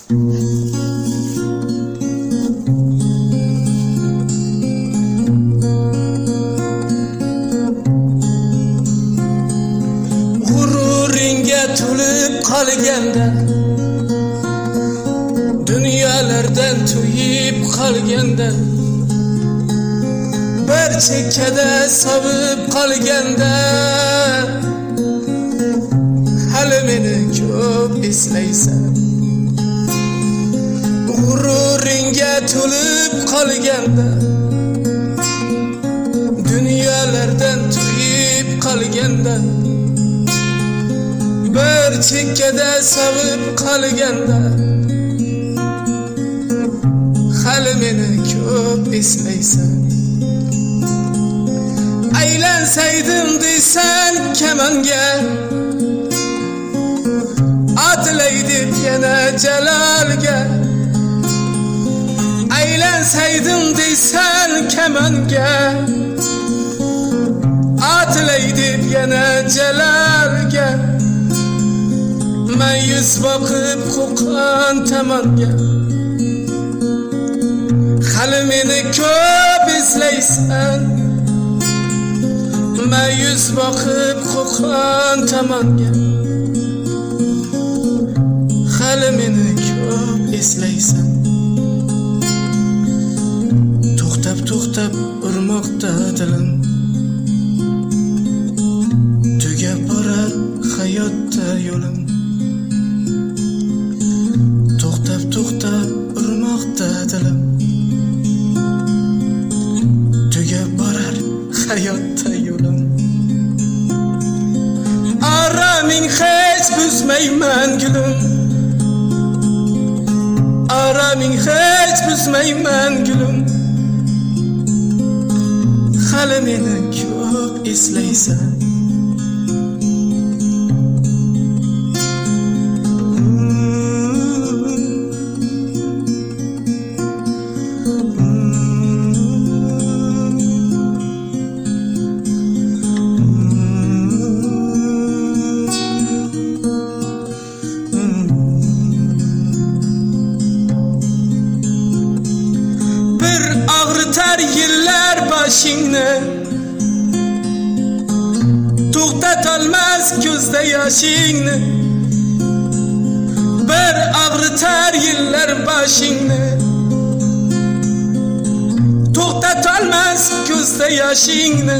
G'ururingga to'lib qolganda, dunyolardan to'yib qolganda, bir chekkada sovib qolganda, hali meni ko'p eslaysan. G'ururingga to'lib qolganda, dunyolardan to'yib qolganda, bir chekkada sovib qolganda, hali meni ko'p eslaysan. Aylansaydim deysan kamonga, otlaydi yana jalolga. Aylansaydim deysan kamonga, otlaydi yana jalolga. Men yuz boqib qo'rqqan tomonga, hali meni ko'p eslaysan. Men yuz boqib qo'rqqan tomonga, hali meni ko'p eslaysan. To'xtab urmoqda dilim, tugab borar hayotda yo'lim. To'xtab urmoqda dilim, tugab borar hayotda yo'lim. Araming hech buzmayman gulum, araming hech buzmayman gulum. Hali meni ko'p eslaysan. Bir ağrıtar yıllar başingni, to'xtatolmas ko'zda yoshingni. Bir ağrıtar yıllar başingni, to'xtatolmas ko'zda yoshingni.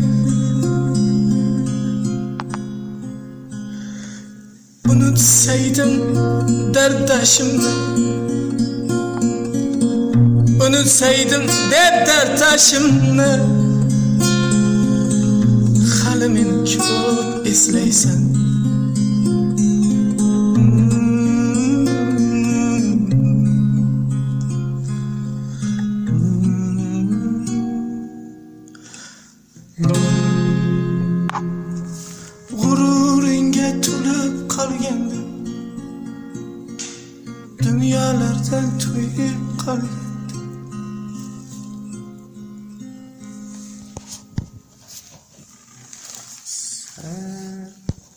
Unutsaydim dardashimni, unutsaydim deb dardashimni, hali meni ko'p eslaysan. G'ururingga to'lib qolganda, dunyolardan to'yib qolganda,